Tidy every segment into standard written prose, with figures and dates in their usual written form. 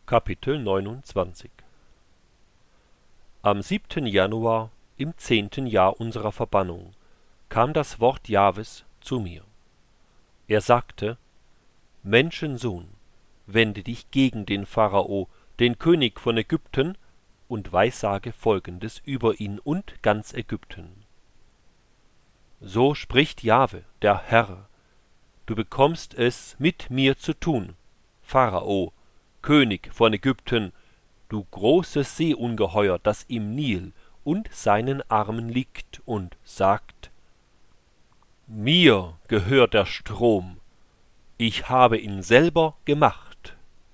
Kapitel 29. Am 7. Januar im 10. Jahr unserer Verbannung kam das Wort Jahwes zu mir. Er sagte: Menschensohn, wende dich gegen den Pharao, den König von Ägypten, und weissage Folgendes über ihn und ganz Ägypten. So spricht Jahwe, der Herr: Du bekommst es mit mir zu tun, Pharao, König von Ägypten, du großes Seeungeheuer, das im Nil und seinen Armen liegt und sagt: Mir gehört der Strom, ich habe ihn selber gemacht.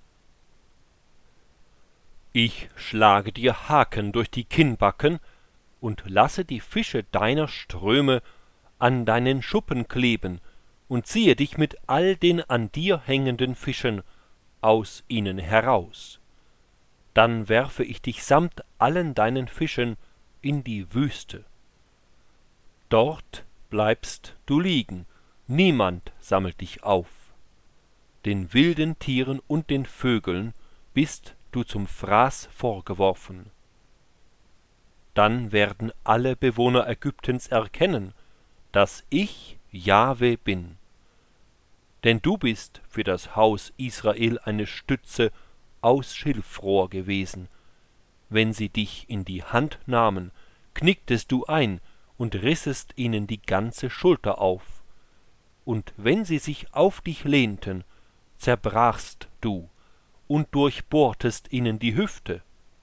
Ich schlage dir Haken durch die Kinnbacken und lasse die Fische deiner Ströme an deinen Schuppen kleben und ziehe dich mit all den an dir hängenden Fischen aus ihnen heraus. Dann werfe ich dich samt allen deinen Fischen in die Wüste. Dort bleibst du liegen, niemand sammelt dich auf. Den wilden Tieren und den Vögeln bist du zum Fraß vorgeworfen. Dann werden alle Bewohner Ägyptens erkennen, dass ich Jahwe bin. Denn du bist für das Haus Israel eine Stütze aus Schilfrohr gewesen. Wenn sie dich in die Hand nahmen, knicktest du ein und rissest ihnen die ganze Schulter auf. Und wenn sie sich auf dich lehnten, zerbrachst du und durchbohrtest ihnen die Hüfte.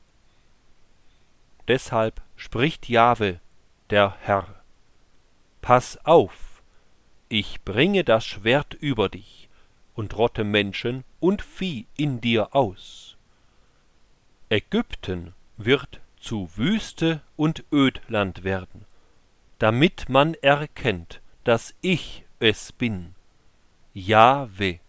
Deshalb spricht Jahwe, der Herr: Pass auf! Ich bringe das Schwert über dich und rotte Menschen und Vieh in dir aus. Ägypten wird zu Wüste und Ödland werden, damit man erkennt, dass ich es bin, Jahwe.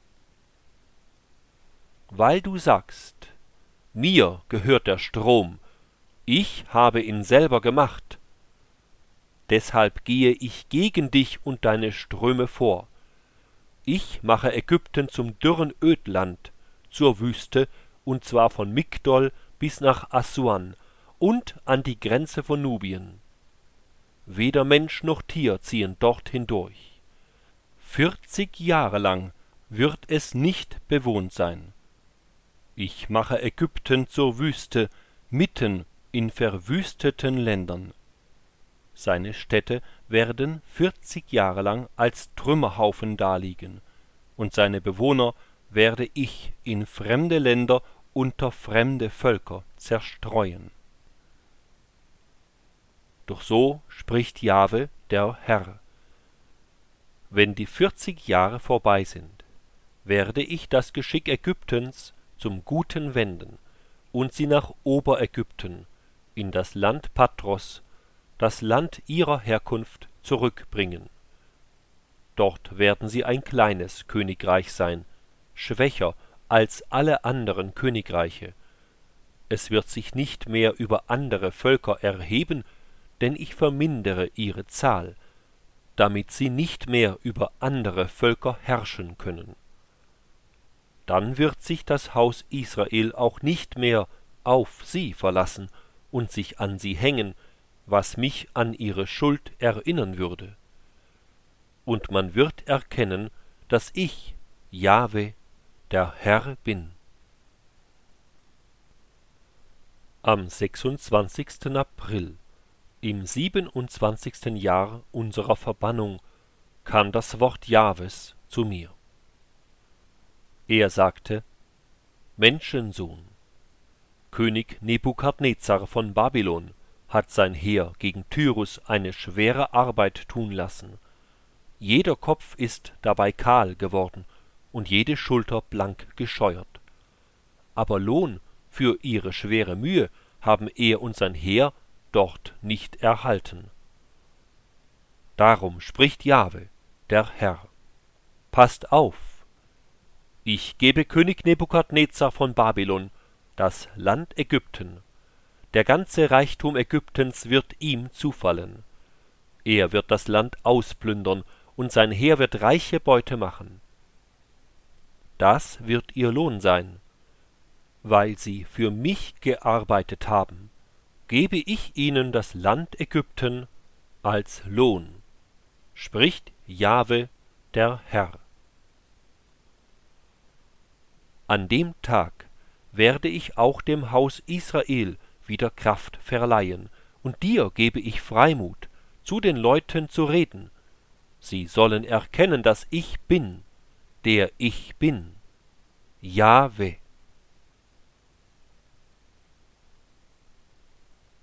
Weil du sagst: Mir gehört der Strom, ich habe ihn selber gemacht, deshalb gehe ich gegen dich und deine Ströme vor. Ich mache Ägypten zum dürren Ödland, zur Wüste, und zwar von Migdol bis nach Assuan und an die Grenze von Nubien. Weder Mensch noch Tier ziehen dort hindurch. 40 Jahre lang wird es nicht bewohnt sein. Ich mache Ägypten zur Wüste, mitten in verwüsteten Ländern. Seine Städte werden 40 Jahre lang als Trümmerhaufen daliegen, und seine Bewohner werde ich in fremde Länder unter fremde Völker zerstreuen. Doch so spricht Jahwe, der Herr: Wenn die 40 Jahre vorbei sind, werde ich das Geschick Ägyptens zum Guten wenden und sie nach Oberägypten, in das Land Patros, das Land ihrer Herkunft, zurückbringen. Dort werden sie ein kleines Königreich sein, schwächer als alle anderen Königreiche. Es wird sich nicht mehr über andere Völker erheben, denn ich vermindere ihre Zahl, damit sie nicht mehr über andere Völker herrschen können. Dann wird sich das Haus Israel auch nicht mehr auf sie verlassen und sich an sie hängen, was mich an ihre Schuld erinnern würde. Und man wird erkennen, dass ich, Jahwe, der Herr bin. Am 26. April, im 27. Jahr unserer Verbannung, kam das Wort Jahwes zu mir. Er sagte: Menschensohn, König Nebukadnezar von Babylon hat sein Heer gegen Tyrus eine schwere Arbeit tun lassen. Jeder Kopf ist dabei kahl geworden und jede Schulter blank gescheuert. Aber Lohn für ihre schwere Mühe haben er und sein Heer dort nicht erhalten. Darum spricht Jahwe, der Herr: Passt auf! Ich gebe König Nebukadnezar von Babylon das Land Ägypten. Der ganze Reichtum Ägyptens wird ihm zufallen. Er wird das Land ausplündern, und sein Heer wird reiche Beute machen. Das wird ihr Lohn sein. weil sie für mich gearbeitet haben, gebe ich ihnen das Land Ägypten als Lohn, spricht Jahwe, der Herr. An dem Tag werde ich auch dem Haus Israel wieder Kraft verleihen, und dir gebe ich Freimut, zu den Leuten zu reden. Sie sollen erkennen, dass ich bin, der ich bin, Jahwe.